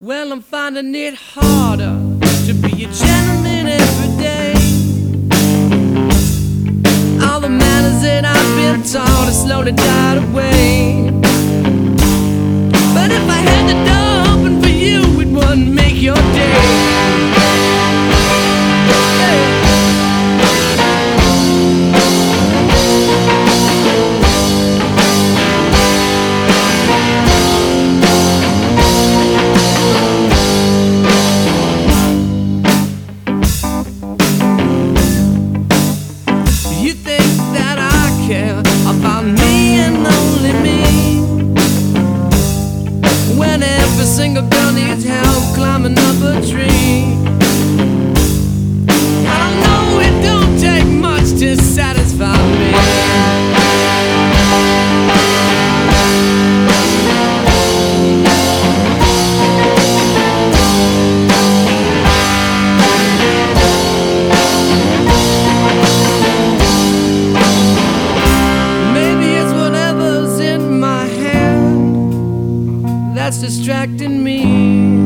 Well, I'm finding it harder to be a gentleman every day. All the manners that I've been taught have slowly died away. But if I had the door open for you, it wouldn't make your day. You think that I care about me and only me, when every single girl needs help climbing up a tree. I know it don't take much to satisfy me. That's distracting me.